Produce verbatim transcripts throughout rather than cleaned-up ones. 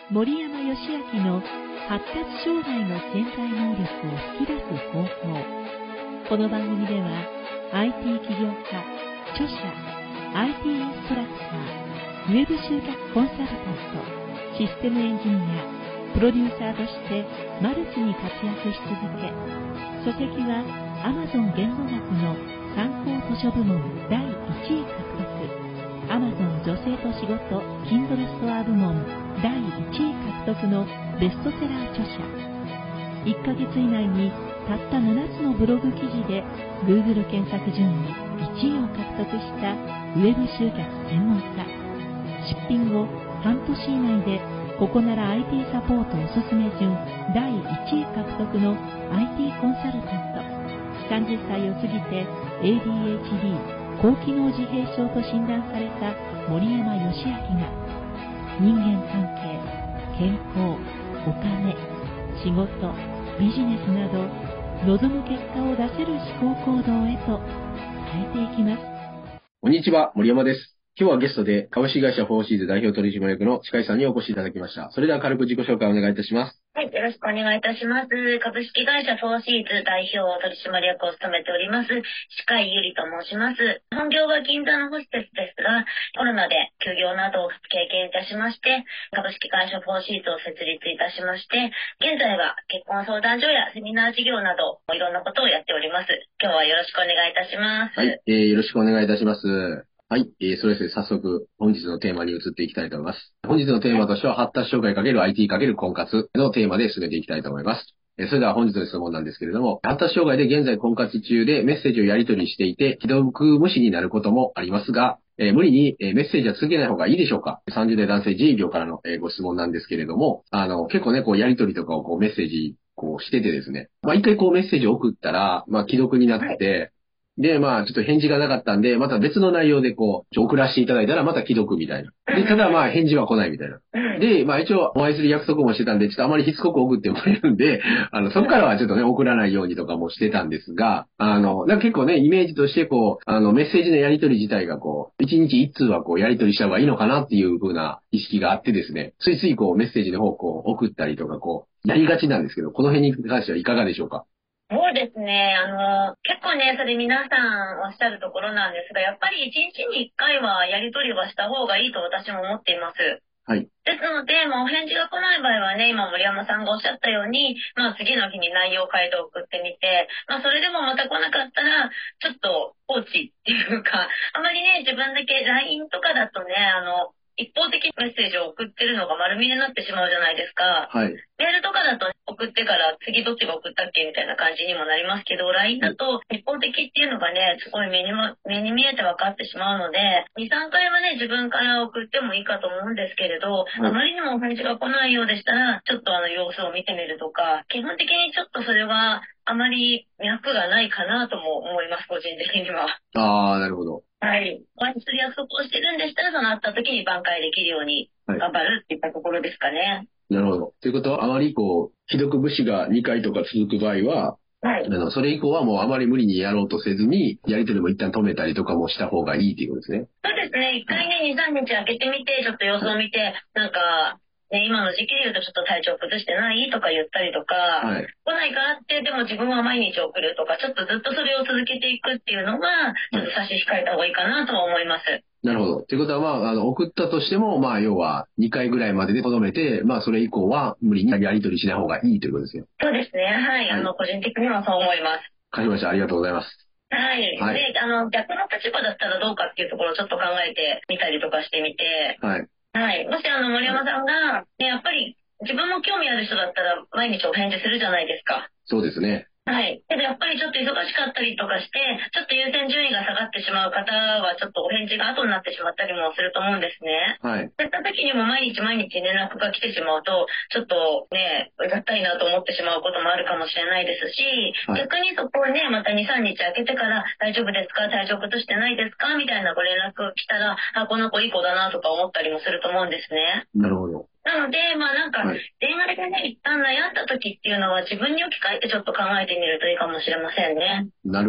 森山義明の発達障害の潜在能力を引き出す方法。この番組では アイティー 起業家、著者、アイティー インストラクター、ウェブ集客コンサルタント、システムエンジニア、プロデューサーとしてマルチに活躍し続け、書籍は Amazon 言語学の参考図書部門だいいちい獲得、Amazon 女性と仕事 Kindle ストア部門だいいちい獲得のベストセラー著者。いっかげつ以内にたったななつのブログ記事で Google 検索順位いちいを獲得したウェブ集客専門家。出品後半年以内でここなら アイティー サポートおすすめ順だいいちい獲得の アイティー コンサルタント。さんじゅっさいを過ぎて エーディーエイチディー 高機能自閉症と診断された森山義明が人間関係、健康、お金、仕事、ビジネスなど望む結果を出せる思考行動へと変えていきます。 こんにちは、森山です。今日はゲストで株式会社フォーシーズ代表取締役の近井さんにお越しいただきました。それでは軽く自己紹介をお願いいたします。 はい、よろしくお願いいたします。株式会社フォーシーズ代表取締役を務めております近井ゆりと申します。本業は銀座のホステスですが、コロナで休業などを経験いたしまして、株式会社フォーシーズを設立いたしまして、現在は結婚相談所やセミナー事業などいろんなことをやっております。今日はよろしくお願いいたします。 はい、えー、よろしくお願いいたします。はい、えー、それで早速本日のテーマに移っていきたいと思います。本日のテーマとしては発達障害 ×アイティー × 婚活のテーマで進めていきたいと思います。えー、それでは本日の質問なんですけれども、発達障害で現在婚活中でメッセージをやり取りしていて既読無視になることもありますが、えー、無理にメッセージは続けない方がいいでしょうか。さんじゅう代男性自営業からのご質問なんですけれども、あの結構ねこうやり取りとかをこうメッセージこうしててですね、まあ一回こうメッセージを送ったらまあ既読になって、はいで、まあ、ちょっと返事がなかったんで、また別の内容でこう、送らせていただいたら、また既読みたいな。で、ただまあ、返事は来ないみたいな。で、まあ一応、お会いする約束もしてたんで、ちょっとあまりしつこく送ってもらえるんで、あの、そこからはちょっとね、送らないようにとかもしてたんですが、あの、なんか結構ね、イメージとしてこう、あの、メッセージのやり取り自体がこう、一日一通はこう、やり取りした方がいいのかなっていう風な意識があってですね、ついついこう、メッセージの方向を送ったりとかこう、やりがちなんですけど、この辺に関してはいかがでしょうか？ そうですね。あの、結構ね、それ皆さんおっしゃるところなんですが、やっぱり一日に一回はやり取りはした方がいいと私も思っています。 はい。 ですので、まあ、お返事が来ない場合はね、今森山さんがおっしゃったように、まあ、次の日に内容を変えて送ってみて、まあ、それでもまた来なかったら、ちょっと放置っていうか、あまりね、自分だけ ライン とかだとね、あの、一方的にメッセージを送ってるのが丸見えになってしまうじゃないですか。 はい。 メールとかだと送ってから次どっちが送ったっけみたいな感じにもなりますけど、ライン だと一方的っていうのがね、すごい目にも、目に見えて分かってしまうので、に、さんかいはね、自分から送ってもいいかと思うんですけれど、はい、あまりにもお返事が来ないようでしたら、ちょっとあの様子を見てみるとか、基本的にちょっとそれはあまり脈がないかなとも思います、個人的には。 ああ、なるほど。 はい。お会いする約束をしてるんでしたら、その会った時に挽回できるように頑張るっていったところですかね。はい、 なるほど。ということは、あまりこう、既読無視がにかいとか続く場合は、はい、あのそれ以降はもうあまり無理にやろうとせずに、やり取りも一旦止めたりとかもした方がいいということですね。 そうですね。一回ね、に、さんにち開けてみて、ちょっと様子を見て、なんか、ね、今の時期で言うとちょっと体調崩してないとか言ったりとか、はい、来ないからって、でも自分は毎日送るとか、ちょっとずっとそれを続けていくっていうのは、ちょっと差し控えた方がいいかなとは思います。 なるほど。ということは、まあ、あの、送ったとしても、まあ、要は、にかいぐらいまでで留めて、まあ、それ以降は無理にやり取りしない方がいいということですよ。 そうですね。はい。はい、あの、個人的にはそう思います。 わかりました。ありがとうございます。 はい。はい、で、あの、逆の立場だったらどうかっていうところをちょっと考えてみたりとかしてみて、はい。はい。もし、あの、森山さんが、ね、やっぱり、自分も興味ある人だったら毎日お返事するじゃないですか。 そうですね。 はい。けどやっぱりちょっと忙しかったりとかして、ちょっと優先順位が下がってしまう方は、ちょっとお返事が後になってしまったりもすると思うんですね。はい。そういった時にも毎日毎日連絡が来てしまうと、ちょっとね、うざったいなと思ってしまうこともあるかもしれないですし、はい、逆にそこをね、またに、さんにち空けてから、大丈夫ですか？体調崩してないですか？みたいなご連絡来たら、あ、この子いい子だなとか思ったりもすると思うんですね。 なるほど。 なので、まあなんか、恋愛でね、一旦悩んだ時っていうのは自分に置き換えてちょっと考えてみるといいかもしれませんね。 なるほど。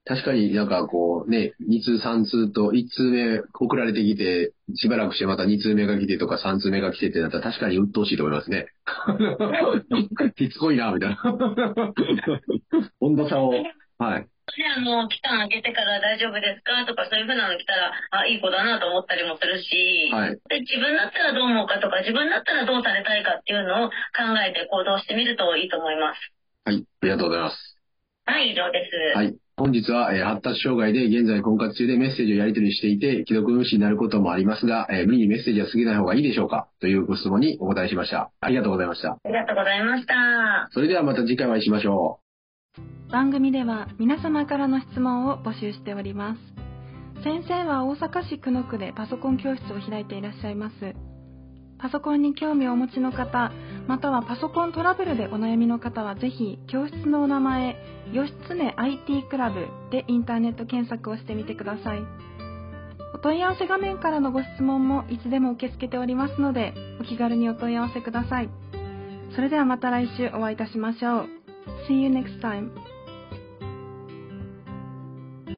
確かになんかこうね、に通さん通といち通目送られてきて、しばらくしてまたに通目が来てとかさん通目が来てってなったら確かに鬱陶しいと思いますね。しつこいな、みたいな。温度差を。はい。 あの、期間空けてから大丈夫ですかとかそういうふうなの来たら、あ、いい子だなと思ったりもするし、はい、で自分だったらどう思うかとか、自分だったらどうされたいかっていうのを考えて行動してみるといいと思います。 はい、ありがとうございます。 はい、以上です。 はい。本日は、えー、発達障害で現在婚活中でメッセージをやり取りしていて、既読無視になることもありますが、えー、無理にメッセージは過ぎない方がいいでしょうかというご質問にお答えしました。ありがとうございました。 ありがとうございました。 それではまた次回お会いしましょう。番組では皆様からの質問を募集しております。先生は大阪市久野区でパソコン教室を開いていらっしゃいます。パソコンに興味をお持ちの方、またはパソコントラブルでお悩みの方はぜひ教室のお名前、義経 アイティー クラブでインターネット検索をしてみてください。お問い合わせ画面からのご質問もいつでも受け付けておりますので、お気軽にお問い合わせください。それではまた来週お会いいたしましょう。See you next time.